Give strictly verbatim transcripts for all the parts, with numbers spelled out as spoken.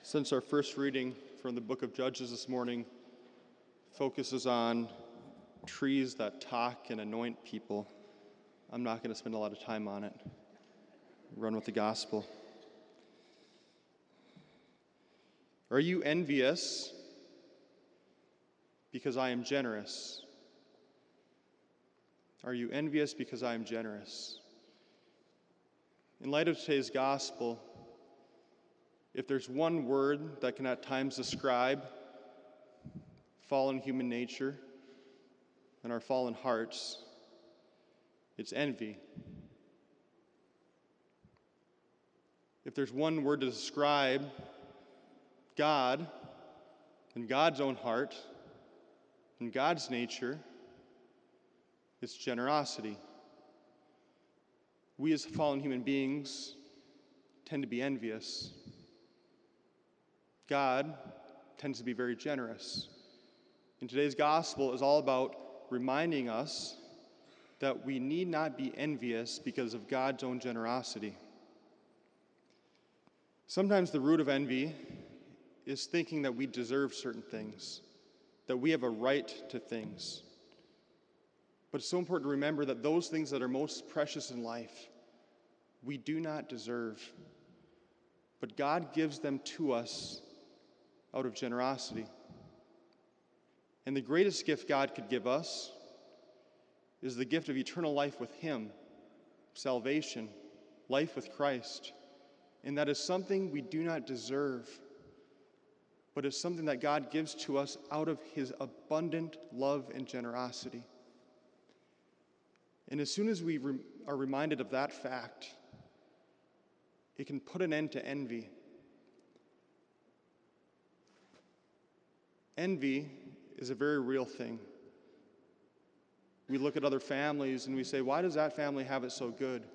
Since our first reading from the book of Judges this morning focuses on trees that talk and anoint people, I'm not going to spend a lot of time on it. Run with the gospel. Are you envious because I am generous? Are you envious because I am generous? In light of today's gospel, if there's one word that can at times describe fallen human nature and our fallen hearts, it's envy. If there's one word to describe God and God's own heart and God's nature, it's generosity. We as fallen human beings tend to be envious. God tends to be very generous. And today's gospel is all about reminding us that we need not be envious because of God's own generosity. Sometimes the root of envy is thinking that we deserve certain things, that we have a right to things. But it's so important to remember that those things that are most precious in life, we do not deserve. But God gives them to us out of generosity. And the greatest gift God could give us is the gift of eternal life with Him, salvation, life with Christ. And that is something we do not deserve, but it's something that God gives to us out of His abundant love and generosity. And as soon as we re- are reminded of that fact, it can put an end to envy. Envy is a very real thing. We look at other families and we say, why does that family have it so good?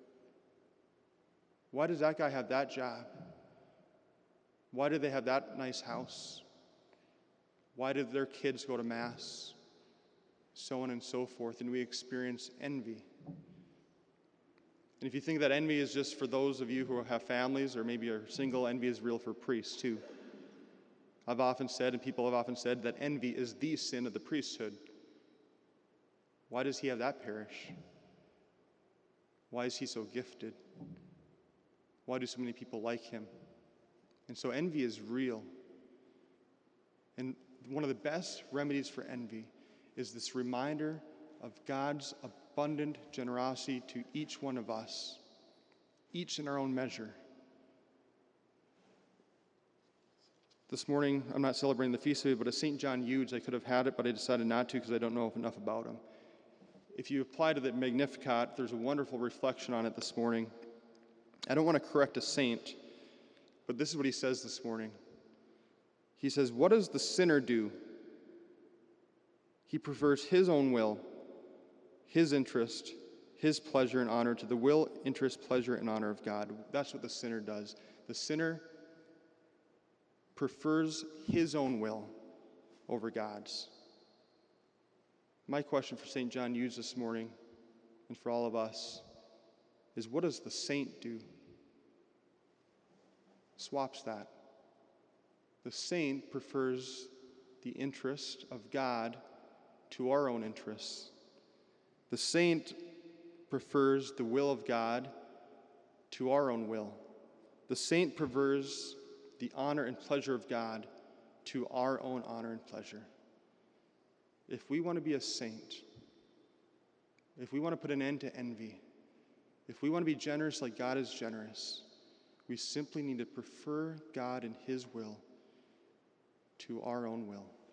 Why does that guy have that job? Why do they have that nice house? Why did their kids go to Mass? So on and so forth, and we experience envy. And if you think that envy is just for those of you who have families or maybe are single, envy is real for priests too. I've often said, and people have often said, that envy is the sin of the priesthood. Why does he have that parish? Why is he so gifted? Why do so many people like him? And so envy is real. And one of the best remedies for envy is this reminder of God's abundant generosity to each one of us, each in our own measure. This morning, I'm not celebrating the feast day, but a Saint John Eudes, I could have had it, but I decided not to because I don't know enough about him. If you apply to the Magnificat, there's a wonderful reflection on it this morning. I don't want to correct a saint, but this is what he says this morning. He says, what does the sinner do? He prefers his own will, his interest, his pleasure and honor to the will, interest, pleasure, and honor of God. That's what the sinner does. The sinner prefers his own will over God's. My question for Saint John Eudes this morning, and for all of us, is what does the saint do? Swaps that. The saint prefers the interest of God to our own interests. The saint prefers the will of God to our own will. The saint prefers the honor and pleasure of God to our own honor and pleasure. If we want to be a saint, if we want to put an end to envy, if we want to be generous like God is generous, we simply need to prefer God and His will to our own will.